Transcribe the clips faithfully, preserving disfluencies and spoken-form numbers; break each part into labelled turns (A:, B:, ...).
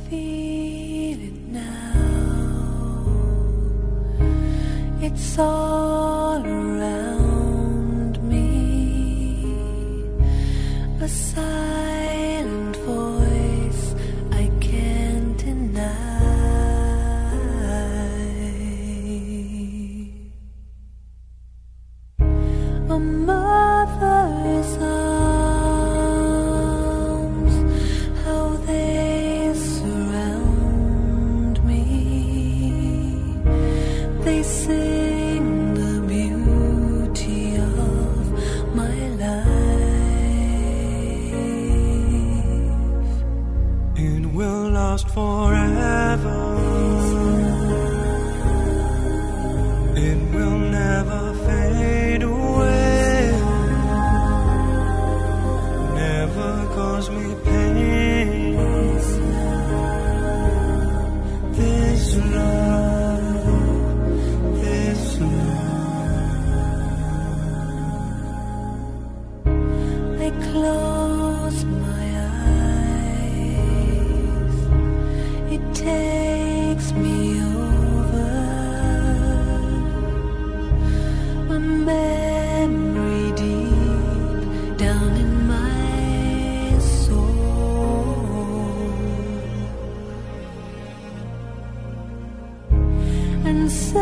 A: feel it now. It's all around me, a silent voice I can't deny. A mother's arms, how they surround me. They sing the beauty of my life.
B: It will last forever. It will never fade away. Never cause me pain. This love, this love.
A: I close my eyes. It takes me over. A memory deep down in my soul, and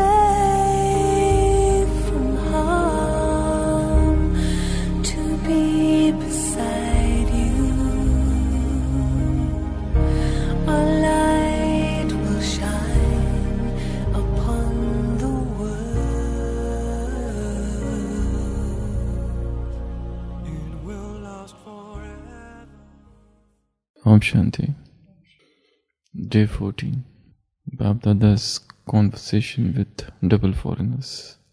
A: safe from harm to be beside you. A light will shine upon the world.
B: It will last forever.
C: Om Shanti. Day fourteen. Bab Dada's conversation with double foreigners.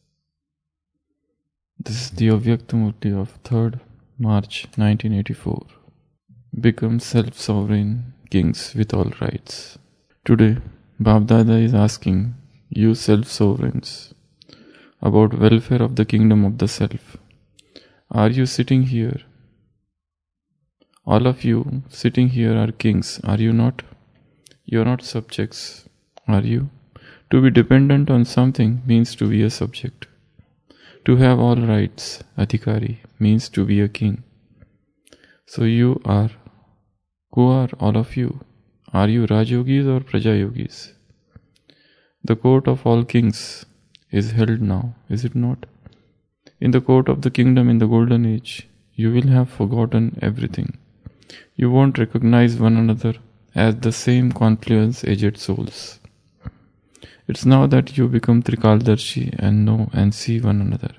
C: This is the Avyaktamurti of third March nineteen eighty-four. Become self-sovereign kings with all rights. Today, Bab Dada is asking you self-sovereigns about welfare of the kingdom of the self. Are you sitting here? All of you sitting here are kings, are you not? You are not subjects, are you? To be dependent on something means to be a subject. To have all rights, adhikari, means to be a king. So you are. Who are all of you? Are you Rajyogis or Prajayogis? The court of all kings is held now, is it not? In the court of the kingdom in the golden age, you will have forgotten everything. You won't recognize one another as the same confluence aged souls. It's now that you become Trikaldarshi and know and see one another.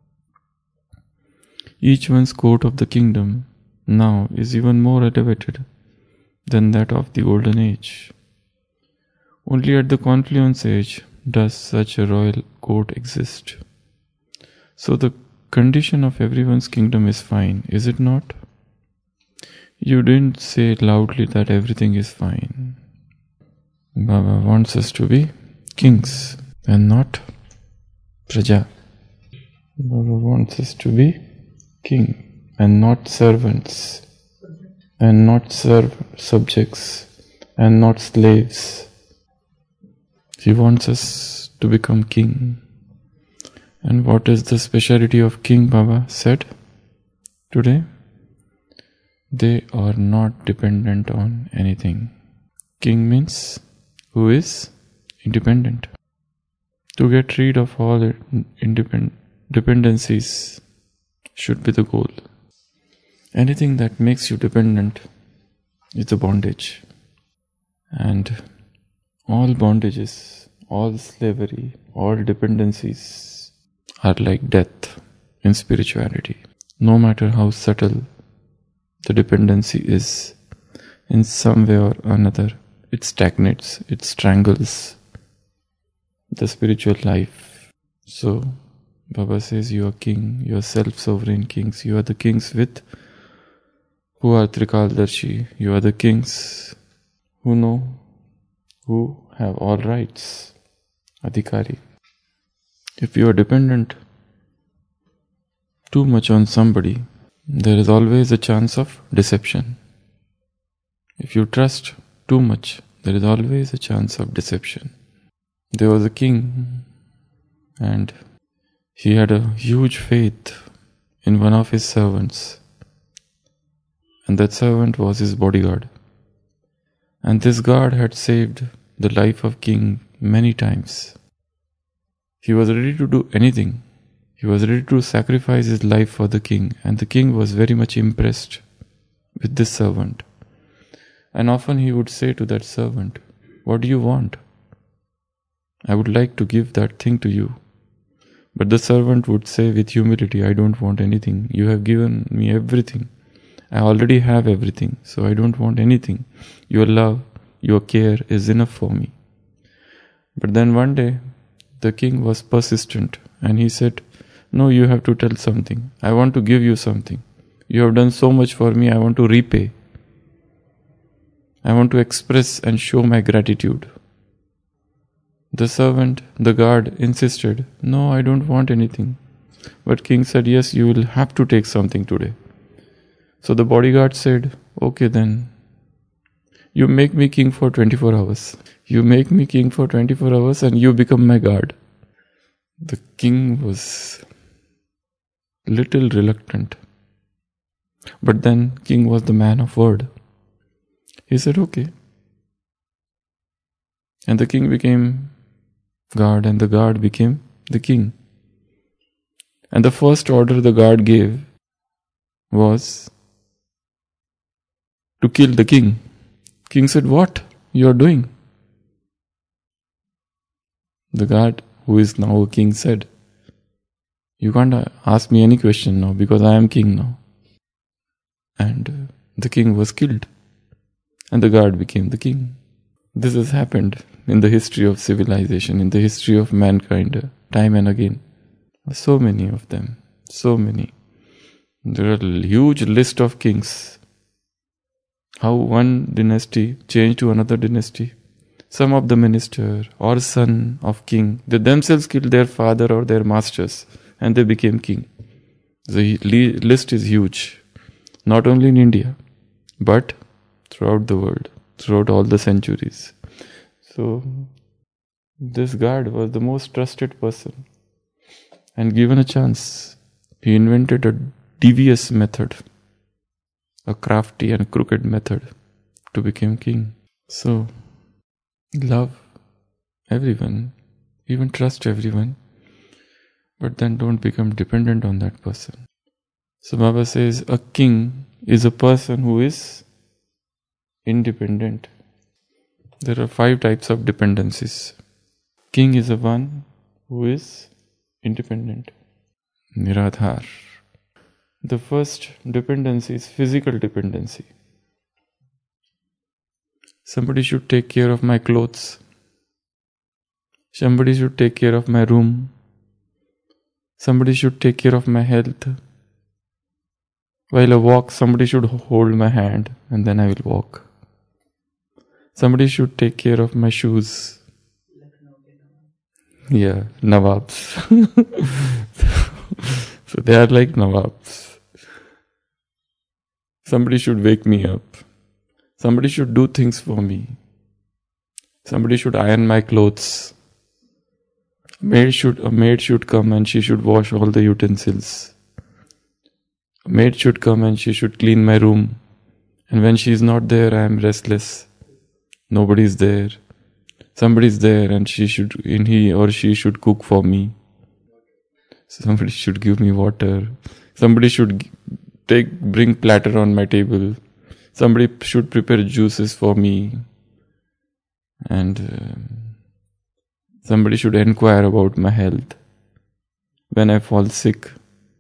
C: Each one's court of the kingdom now is even more elevated than that of the golden age. Only at the confluence age does such a royal court exist. So the condition of everyone's kingdom is fine, is it not? You didn't say loudly that everything is fine. Baba wants us to be kings and not praja. Baba wants us to be king and not servants, and not serve subjects, and not slaves. He wants us to become king. And what is the speciality of king, Baba said today? They are not dependent on anything. King means who is independent. To get rid of all independ- dependencies should be the goal. Anything that makes you dependent is a bondage. And all bondages, all slavery, all dependencies are like death in spirituality. No matter how subtle the dependency is, in some way or another, it stagnates, it strangles the spiritual life. So, Baba says you are king, you are self-sovereign kings, you are the kings with who are Trikaldarshi, you are the kings who know, who have all rights, adhikari. If you are dependent too much on somebody, there is always a chance of deception. If you trust too much, there is always a chance of deception. There was a king, and he had a huge faith in one of his servants, and that servant was his bodyguard. And this guard had saved the life of king many times. He was ready to do anything. He was ready to sacrifice his life for the king, and the king was very much impressed with this servant. And often he would say to that servant, "What do you want? I would like to give that thing to you." But the servant would say with humility, "I don't want anything. You have given me everything. I already have everything, so I don't want anything. Your love, your care is enough for me." But then one day, the king was persistent, and he said, "No, you have to tell something. I want to give you something. You have done so much for me, I want to repay. I want to express and show my gratitude." The servant, the guard, insisted, "No, I don't want anything." But king said, "Yes, you will have to take something today." So the bodyguard said, "Okay then, you make me king for twenty-four hours. You make me king for twenty-four hours and you become my guard." The king was little reluctant. But then king was the man of word. He said, "Okay." And the king became guard, and the guard became the king. And the first order the guard gave was to kill the king. King said, "What you are doing?" The guard, who is now a king, said, "You can't ask me any question now because I am king now." And the king was killed, and the guard became the king. This has happened in the history of civilization, in the history of mankind, time and again. So many of them, so many. There are a huge list of kings. How one dynasty changed to another dynasty. Some of the minister or son of king, they themselves killed their father or their masters and they became king. The list is huge. Not only in India, but throughout the world, throughout all the centuries. So, this guard was the most trusted person. And given a chance, he invented a devious method, a crafty and crooked method to become king. So, love everyone, even trust everyone, but then don't become dependent on that person. So Baba says a king is a person who is independent. There are five types of dependencies. King is the one who is independent. Niradhar. The first dependency is physical dependency. Somebody should take care of my clothes. Somebody should take care of my room. Somebody should take care of my health. While I walk, somebody should hold my hand and then I will walk. Somebody should take care of my shoes. Yeah, Nawabs. So they are like Nawabs. Somebody should wake me up. Somebody should do things for me. Somebody should iron my clothes. A maid should, a maid should come and she should wash all the utensils. A maid should come and she should clean my room. And when she is not there, I am restless. Nobody is there. Somebody is there and she should, and he or she should cook for me. Somebody should give me water. Somebody should take, bring platter on my table. Somebody should prepare juices for me. And uh, somebody should inquire about my health. When I fall sick,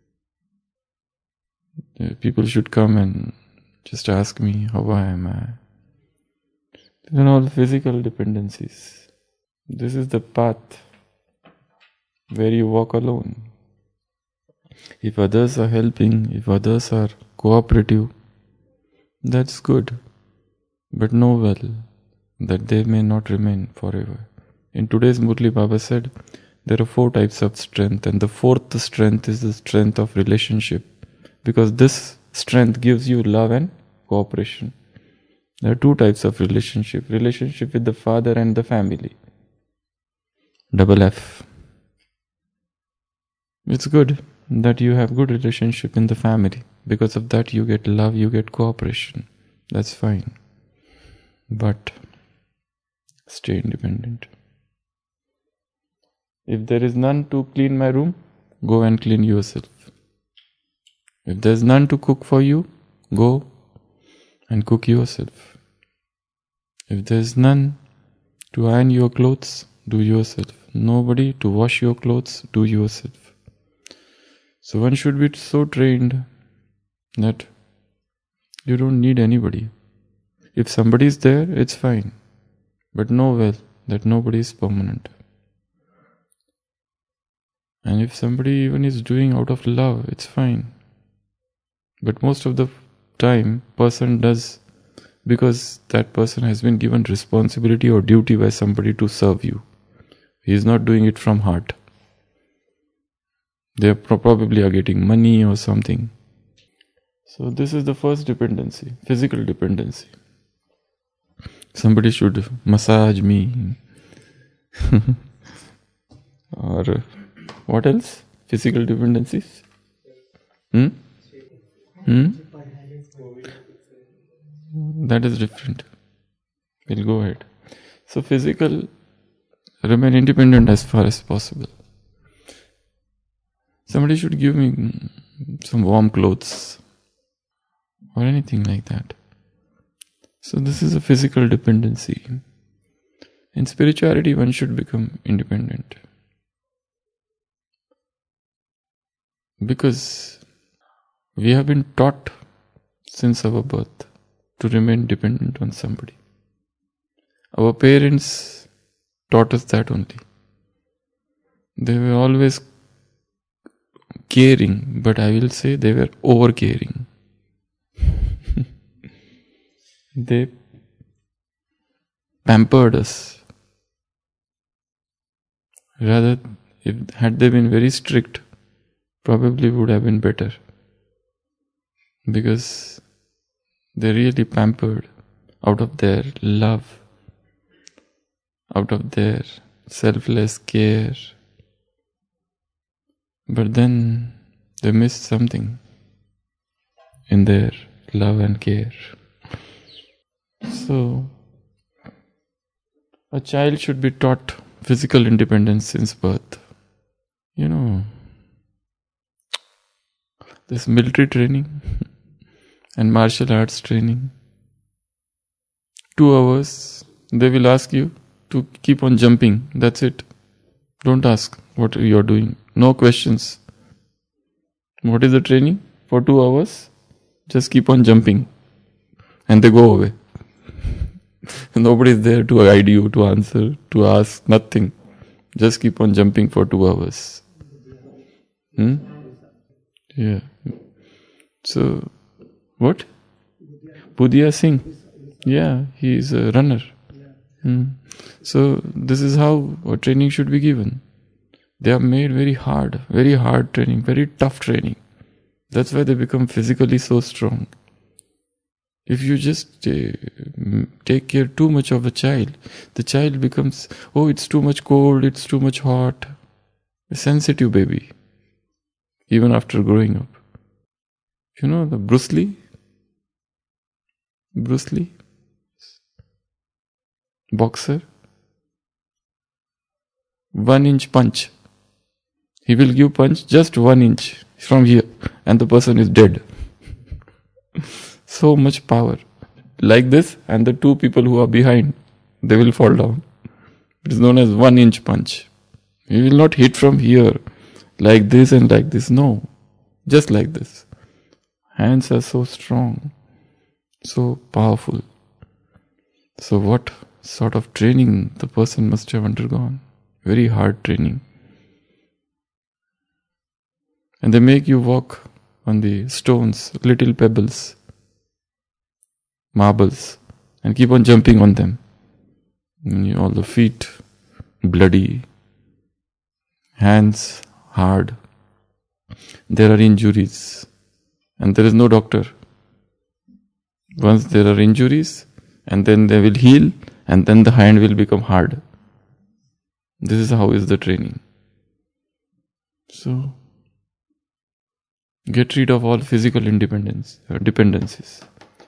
C: people should come and just ask me, how am I? These are all physical dependencies. This is the path where you walk alone. If others are helping, if others are cooperative, that's good. But know well that they may not remain forever. In today's Murli, Baba said, there are four types of strength, and the fourth strength is the strength of relationship. Because this strength gives you love and cooperation. There are two types of relationship. Relationship with the father and the family. Double F. It's good that you have good relationship in the family. Because of that you get love, you get cooperation. That's fine. But stay independent. If there is none to clean my room, go and clean yourself. If there is none to cook for you, go and cook yourself. If there is none to iron your clothes, do yourself. Nobody to wash your clothes, do yourself. So one should be so trained that you don't need anybody. If somebody is there, it's fine. But know well that nobody is permanent. And if somebody even is doing out of love, it's fine. But most of the time, person does because that person has been given responsibility or duty by somebody to serve you. He is not doing it from heart. They probably are getting money or something. So this is the first dependency, physical dependency. Somebody should massage me. Or what else? Physical dependencies? Hmm? Hmm? That is different. We'll go ahead. So physical, remain independent as far as possible. Somebody should give me some warm clothes or anything like that. So this is a physical dependency. In spirituality, one should become independent. Because we have been taught since our birth to remain dependent on somebody. Our parents taught us that only. They were always caring, but I will say they were over-caring. They pampered us. Rather, if had they been very strict, probably would have been better. Because they really pampered out of their love, out of their selfless care. But then they missed something in their love and care. So, a child should be taught physical independence since birth. You know, this military training and martial arts training. Two hours, they will ask you to keep on jumping. That's it. Don't ask what you are doing. No questions. What is the training? For two hours, just keep on jumping. And they go away. Nobody is there to guide you, to answer, to ask, nothing. Just keep on jumping for two hours. Hmm? Yeah. So, what? Budhya Singh. Yeah, he is a runner. Hmm. So, this is how a training should be given. They are made very hard, very hard training, very tough training. That's why they become physically so strong. If you just uh, take care too much of a child, the child becomes, oh, it's too much cold, it's too much hot. A sensitive baby, even after growing up. You know the Bruce Lee? Bruce Lee? Boxer? One inch punch. He will give punch just one inch from here and the person is dead. So much power. Like this, and the two people who are behind, they will fall down. It is known as one inch punch. He will not hit from here like this and like this. No. Just like this. Hands are so strong, so powerful. So what sort of training the person must have undergone? Very hard training. And they make you walk on the stones, little pebbles, marbles, and keep on jumping on them. And you, all the feet bloody, hands hard. There are injuries, and there is no doctor. Once there are injuries, and then they will heal, and then the hand will become hard. This is how is the training. So, get rid of all physical independence, uh, dependencies.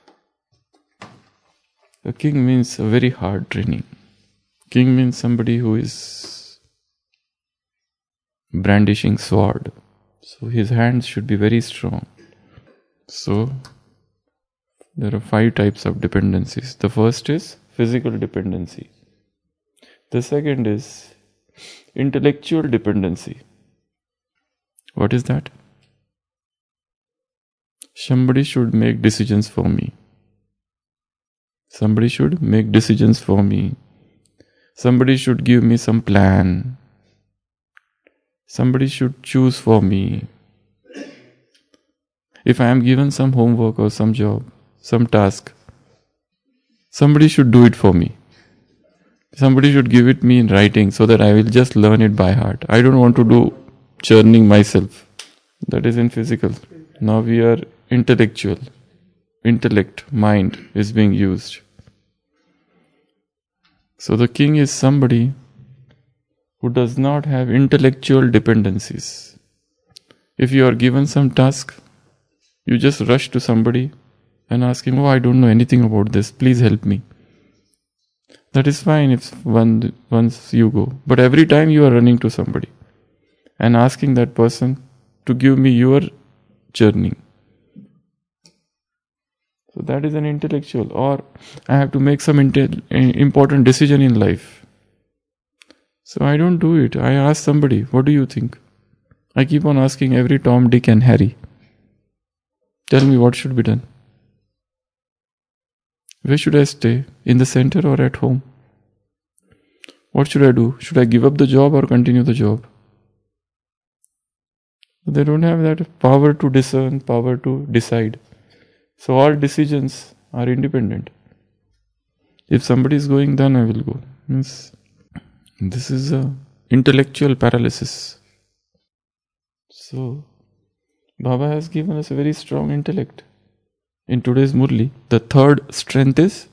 C: A king means a very hard training. King means somebody who is brandishing sword. So his hands should be very strong. So, there are five types of dependencies. The first is physical dependency. The second is intellectual dependency. What is that? Somebody should make decisions for me. Somebody should make decisions for me. Somebody should give me some plan. Somebody should choose for me. If I am given some homework or some job, some task, somebody should do it for me. Somebody should give it me in writing so that I will just learn it by heart. I don't want to do churning myself. That is in physical. Now we are intellectual. Intellect, mind is being used. So the king is somebody who does not have intellectual dependencies. If you are given some task, you just rush to somebody and ask him, oh, I don't know anything about this, please help me. That is fine if one, once you go. But every time you are running to somebody and asking that person to give me your journey. So that is an intellectual. Or I have to make some intel- important decision in life. So I don't do it. I ask somebody, what do you think? I keep on asking every Tom, Dick and Harry. Tell me what should be done. Where should I stay? In the center or at home? What should I do? Should I give up the job or continue the job? They don't have that power to discern, power to decide. So all decisions are independent. If somebody is going, then I will go. Means this is a intellectual paralysis. So Baba has given us a very strong intellect. In today's Murli, the third strength is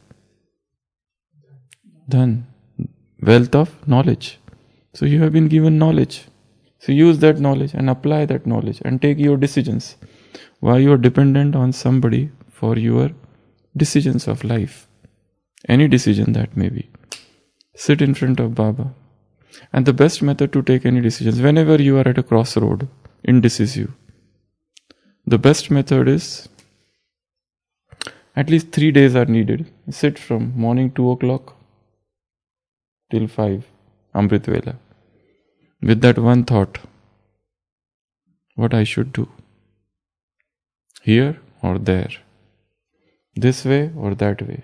C: dhan, wealth of knowledge. So you have been given knowledge. So use that knowledge and apply that knowledge and take your decisions. Why you are dependent on somebody for your decisions of life. Any decision that may be. Sit in front of Baba. And the best method to take any decisions, whenever you are at a crossroad, indecisive, the best method is, at least three days are needed. Sit from morning two o'clock till five, Amrit Vela, with that one thought, what I should do, here or there, this way or that way.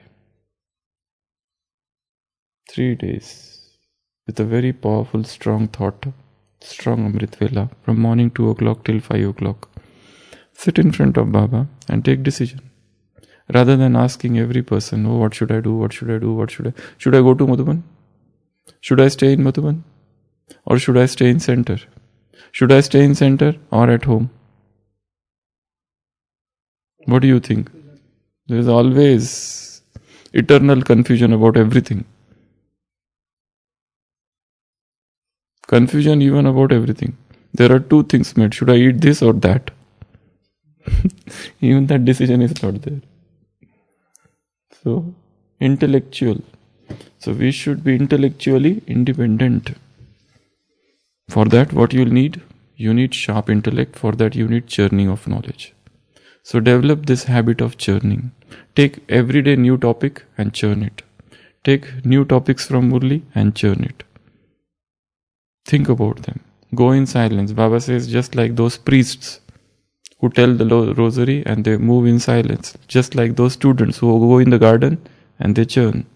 C: Three days with a very powerful, strong thought, strong Amrit Vela, from morning two o'clock till five o'clock. Sit in front of Baba and take decision. Rather than asking every person, oh, what should I do, what should I do, what should I... Should I go to Madhuban? Should I stay in Madhuban? Or should I stay in center? Should I stay in center or at home? What do you think? There is always eternal confusion about everything. Confusion even about everything. There are two things made. Should I eat this or that? Even that decision is not there. So, intellectual. So, we should be intellectually independent. For that, what you need? You need sharp intellect. For that, you need churning of knowledge. So, develop this habit of churning. Take everyday new topic and churn it. Take new topics from Murli and churn it. Think about them. Go in silence. Baba says, just like those priests who tell the rosary and they move in silence. Just like those students who go in the garden and they churn.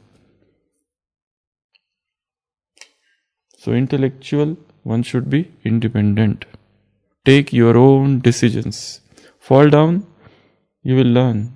C: So intellectual, one should be independent. Take your own decisions. Fall down, you will learn.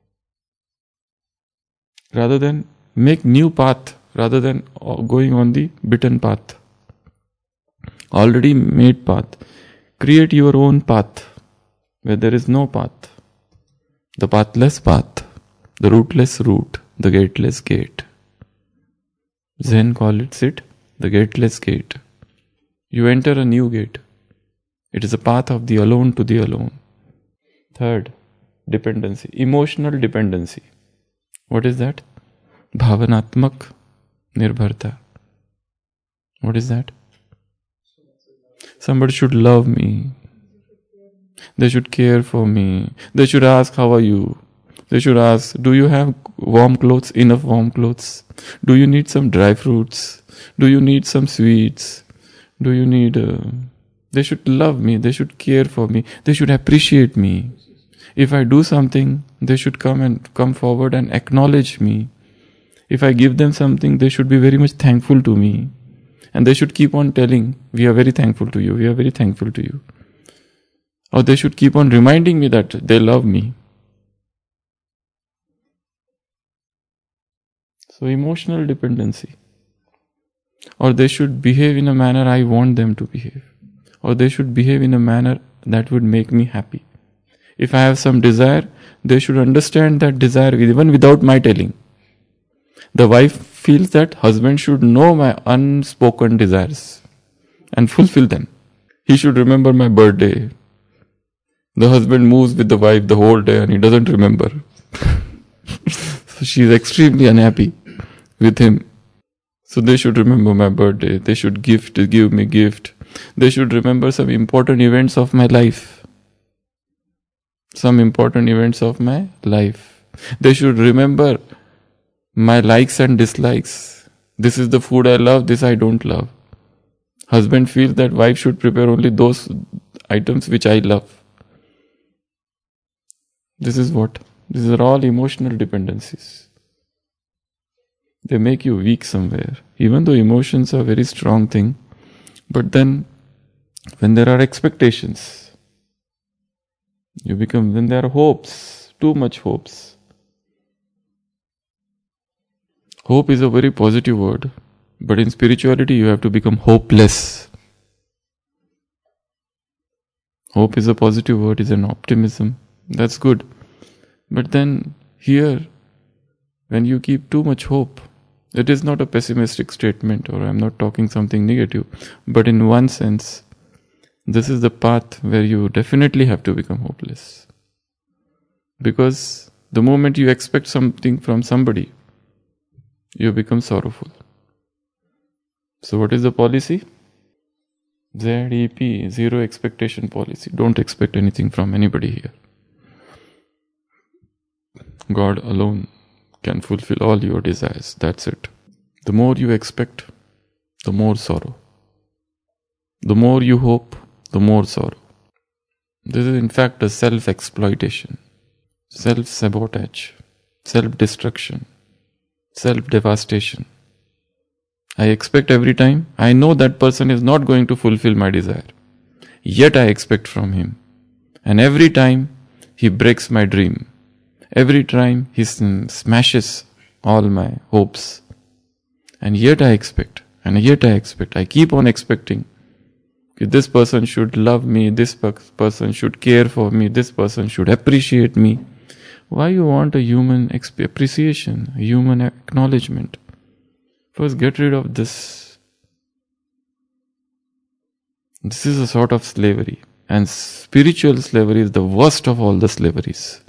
C: Rather than make new path, rather than going on the beaten path. Already made path. Create your own path. Where there is no path, the pathless path, the rootless route, the gateless gate. Zen calls it the gateless gate. You enter a new gate. It is a path of the alone to the alone. Third, dependency. Emotional dependency. What is that? Bhavanatmak nirbharta. What is that? Somebody should love me. They should care for me. They should ask, how are you? They should ask, do you have warm clothes, enough warm clothes? Do you need some dry fruits? Do you need some sweets? Do you need... Uh... They should love me. They should care for me. They should appreciate me. If I do something, they should come and come forward and acknowledge me. If I give them something, they should be very much thankful to me. And they should keep on telling, we are very thankful to you. We are very thankful to you. Or they should keep on reminding me that they love me. So emotional dependency. Or they should behave in a manner I want them to behave. Or they should behave in a manner that would make me happy. If I have some desire, they should understand that desire even without my telling. The wife feels that husband should know my unspoken desires and fulfill them. He should remember my birthday. The husband moves with the wife the whole day and he doesn't remember. So she is extremely unhappy with him. So they should remember my birthday. They should gift, give me gift. They should remember some important events of my life. Some important events of my life. They should remember my likes and dislikes. This is the food I love, this I don't love. Husband feels that wife should prepare only those items which I love. This is what? These are all emotional dependencies. They make you weak somewhere. Even though emotions are a very strong thing, but then when there are expectations, you become, when there are hopes, too much hopes. Hope is a very positive word, but in spirituality you have to become hopeless. Hope is a positive word, is an optimism. That's good. But then here, when you keep too much hope, it is not a pessimistic statement, or I'm not talking something negative, but in one sense, this is the path where you definitely have to become hopeless. Because the moment you expect something from somebody, you become sorrowful. So what is the policy? Z E P, zero expectation policy. Don't expect anything from anybody here. God alone can fulfill all your desires. That's it. The more you expect, the more sorrow. The more you hope, the more sorrow. This is in fact a self-exploitation, self-sabotage, self-destruction, self-devastation. I expect every time. I know that person is not going to fulfill my desire. Yet I expect from him. And every time he breaks my dream. Every time he smashes all my hopes. And yet I expect. And yet I expect. I keep on expecting. This person should love me. This person should care for me. This person should appreciate me. Why you want a human appreciation, a human acknowledgement? First get rid of this. This is a sort of slavery. And spiritual slavery is the worst of all the slaveries.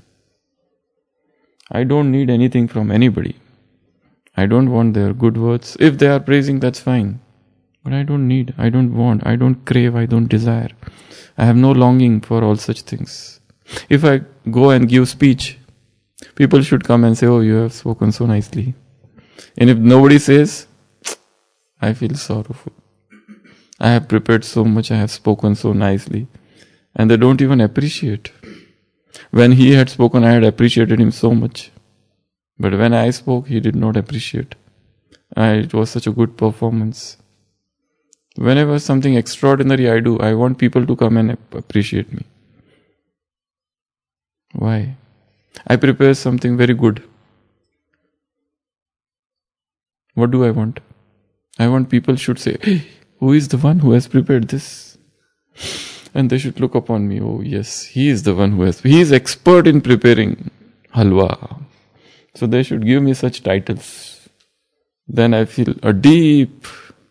C: I don't need anything from anybody. I don't want their good words. If they are praising, that's fine. But I don't need, I don't want, I don't crave, I don't desire. I have no longing for all such things. If I go and give speech, people should come and say, oh, you have spoken so nicely. And if nobody says, I feel sorrowful. I have prepared so much, I have spoken so nicely. And they don't even appreciate. When he had spoken, I had appreciated him so much. But when I spoke, he did not appreciate. I, it was such a good performance. Whenever something extraordinary I do, I want people to come and appreciate me. Why? I prepare something very good. What do I want? I want people should say, hey, who is the one who has prepared this? And they should look upon me. Oh yes, he is the one who has, he is expert in preparing halwa. So they should give me such titles. Then I feel a deep,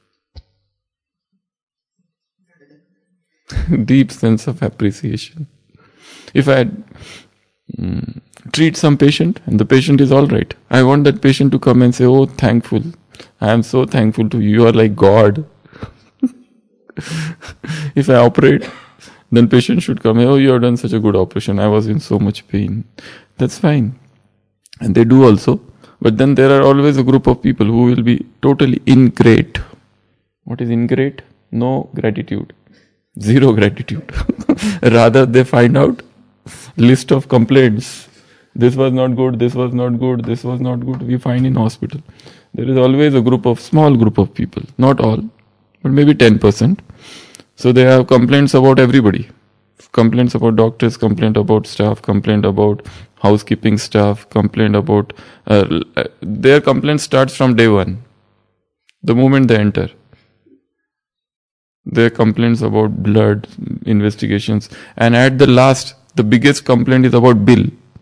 C: deep sense of appreciation. If I mm, treat some patient and the patient is all right, I want that patient to come and say, "Oh, thankful. I am so thankful to you. You are like God." If I operate, then patient should come, "Oh, you have done such a good operation. I was in so much pain." That's fine. And they do also. But then there are always a group of people who will be totally ingrate. What is ingrate? No gratitude. Zero gratitude. Rather they find out list of complaints. This was not good, this was not good, this was not good. We find in hospital. There is always a group of, small group of people. Not all, but maybe ten percent. So they have complaints about everybody. Complaints about doctors, complaint about staff, complaint about housekeeping staff, complaint about... Uh, their complaint starts from day one. The moment they enter. Their complaints about blood, investigations. And at the last, the biggest complaint is about bill.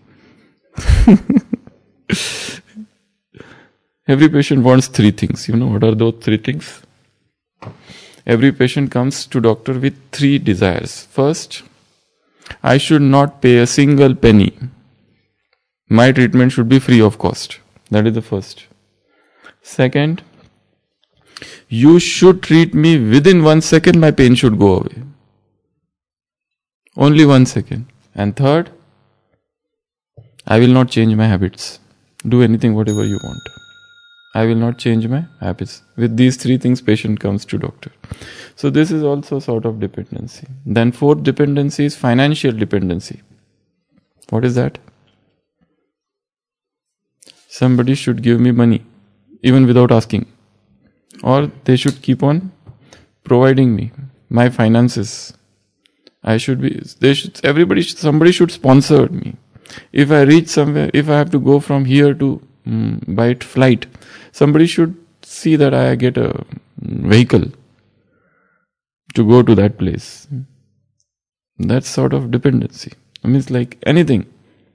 C: Every patient wants three things. You know what are those three things? Every patient comes to doctor with three desires. First, I should not pay a single penny. My treatment should be free of cost. That is the first. Second, you should treat me within one second, my pain should go away. Only one second. And third, I will not change my habits. Do anything, whatever you want. I will not change my habits. With these three things, patient comes to doctor. So this is also sort of dependency. Then fourth dependency is financial dependency. What is that? Somebody should give me money, even without asking. Or they should keep on providing me my finances. I should be, they should, everybody, somebody should sponsor me. If I reach somewhere, if I have to go from here to um, by flight, somebody should see that I get a vehicle to go to that place. That's sort of dependency. I mean, it's like anything.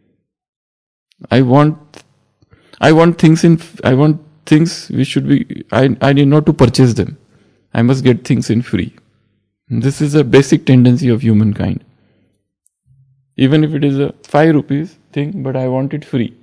C: I want, I want things in, I want things which should be, I, I need not to purchase them. I must get things in free. This is a basic tendency of humankind. Even if it is a five rupees thing, but I want it free.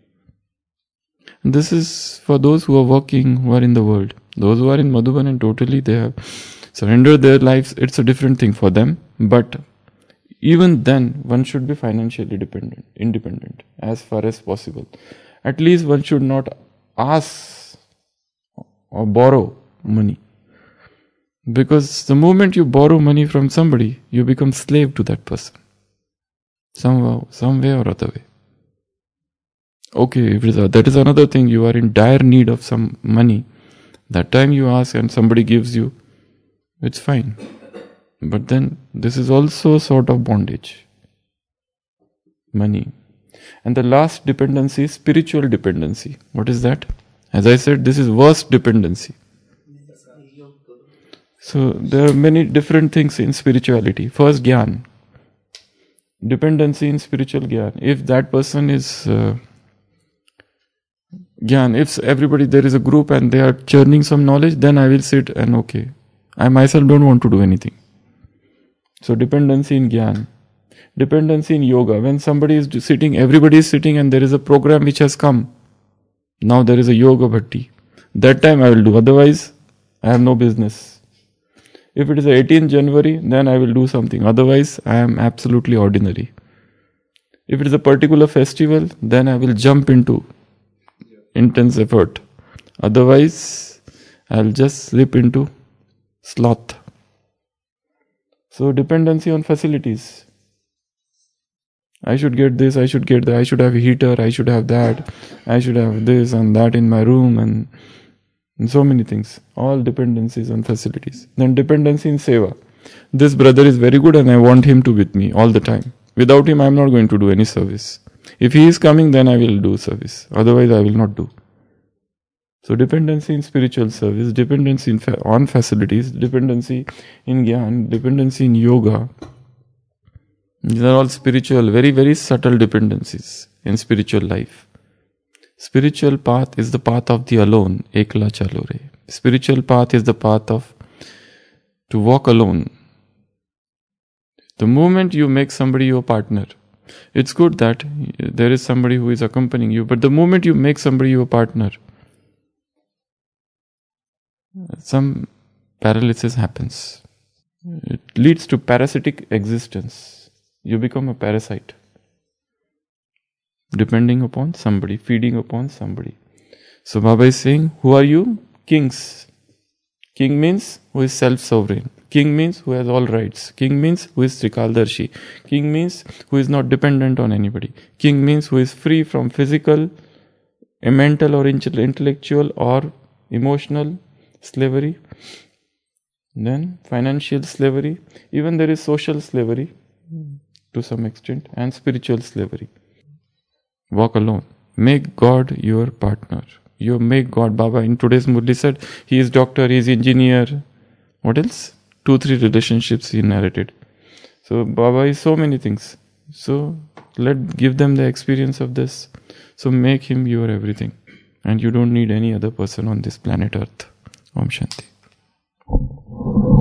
C: This is for those who are working, who are in the world. Those who are in Madhuban and totally they have surrendered their lives, it's a different thing for them. But even then, one should be financially dependent, independent, as far as possible. At least one should not ask or borrow money. Because the moment you borrow money from somebody, you become slave to that person. Somehow, some way or other way. Okay, if it is a, that is another thing, you are in dire need of some money. That time you ask and somebody gives you, it's fine. But then, this is also a sort of bondage. Money. And the last dependency is spiritual dependency. What is that? As I said, this is worst dependency. So, there are many different things in spirituality. First, Gyan. Dependency in spiritual Gyan. If that person is... Uh, Gyan, if everybody, there is a group and they are churning some knowledge, then I will sit and okay. I myself don't want to do anything. So dependency in Gyan. Dependency in yoga. When somebody is sitting, everybody is sitting and there is a program which has come. Now there is a yoga bhatti. That time I will do. Otherwise, I have no business. If it is eighteenth January, then I will do something. Otherwise, I am absolutely ordinary. If it is a particular festival, then I will jump into intense effort. Otherwise, I'll just slip into sloth. So dependency on facilities. I should get this, I should get that, I should have a heater, I should have that, I should have this and that in my room and, and so many things. All dependencies on facilities. Then dependency in seva. This brother is very good and I want him to be with me all the time. Without him, I am not going to do any service. If he is coming, then I will do service. Otherwise, I will not do. So dependency in spiritual service, dependency in fa- on facilities, dependency in Gyan, dependency in yoga. These are all spiritual, very, very subtle dependencies in spiritual life. Spiritual path is the path of the alone, ekla chalo re. Spiritual path is the path of to walk alone. The moment you make somebody your partner, it's good that there is somebody who is accompanying you, but the moment you make somebody your partner, some paralysis happens. It leads to parasitic existence. You become a parasite, depending upon somebody, feeding upon somebody. So Baba is saying, who are you? Kings. King means who is self-sovereign. King means who has all rights. King means who is Trikaldarshi. King means who is not dependent on anybody. King means who is free from physical, mental or intellectual or emotional slavery. Then financial slavery. Even there is social slavery to some extent, and spiritual slavery. Walk alone. Make God your partner. You make God. Baba in today's Murli said, he is doctor, he is engineer. What else? Two, three relationships he narrated. So Baba is so many things. So let give them the experience of this. So make him your everything. And you don't need any other person on this planet Earth. Om Shanti.